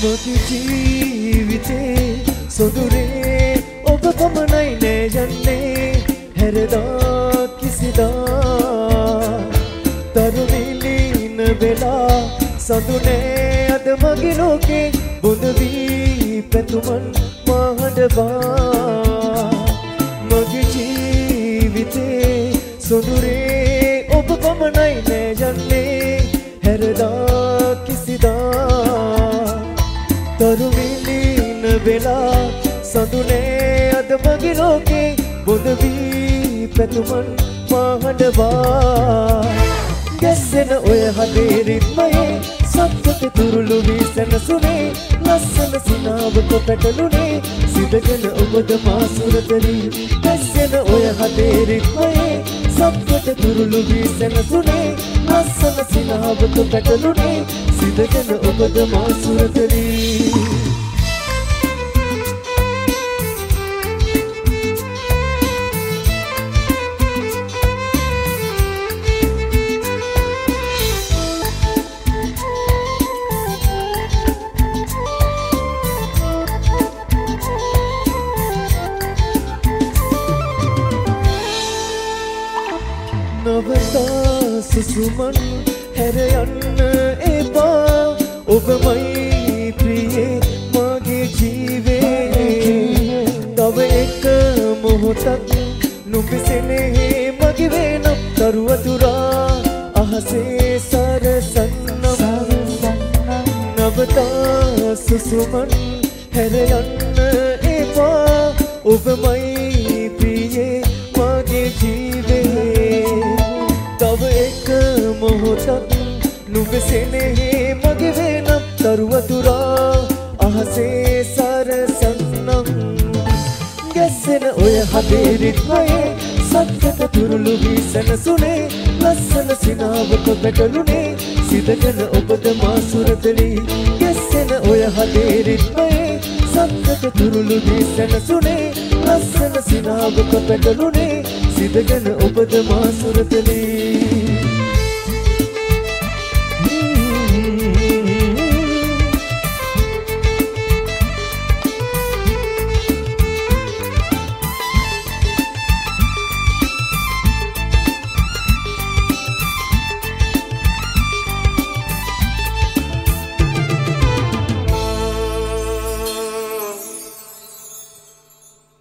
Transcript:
මගේ ජීවිතේ සොඳුරේ ඔබ පමණයි නේ යන්නේ හැරදා කිසිදා තරුණිලින වෙලා සඳුනේ අද මගේ ලෝකේ බොඳ වී පැතුමන් මහඬවා මගේ ජීවිතේ සොඳුරේ ඔබ පමණයි නේ යන්නේ හැරදා කිසිදා තරුණිලින වෙලා සඳුනේ අද මගේ ලෝකේ බොඳ වී පැතුමන් මහඬවා ගැස්සෙන ඔය හදේ රිද්මයේ සත්‍යක තුරුළු වී සැනසුනේ ලස්සන සිනාවක පැටළුනේ සිදගෙන ඔබද මා සුරතලි ගැස්සෙන ඔය හදේ රිද්මයේ සත්‍යක තුරුළු වී සැනසුනේ ලස්සන සිනාවක පැටළුනේ සිදගෙන ඔබද මා සුරතලි නවතා සුසුමන් හැර යන්න එපා ඔබමයි ප්‍රියේ මගේ ජීවේ තව එක මොහොතක් නුඹසෙනෙහි මගේ වෙන තරුවතුරා අහසේ සරසන්නම් නවතා සුසුමන් හැර යන්න එපා ඔබමයි ප්‍රියේ මගේ ජීවේ තව එක මොහොතක් නුඹසෙනෙහි මගේ වෙනම් තරුවතුරා අහසේ සරසන්නම් ගැස්සෙන ඔය හදේ රිද්මයේ සත්‍යක තුරුළු වී සැනසුනේ ලස්සන සිනාවක පැටළුනේ සිදගෙන ඔබද මා සුරතලි ගැස්සෙන ඔය හදේ රිද්මයේ සත්‍යක තුරුළු වී සැනසුනේ ලස්සන සිනාවක පැටළුනේ සිදගෙන ඔබද මා සුරතලි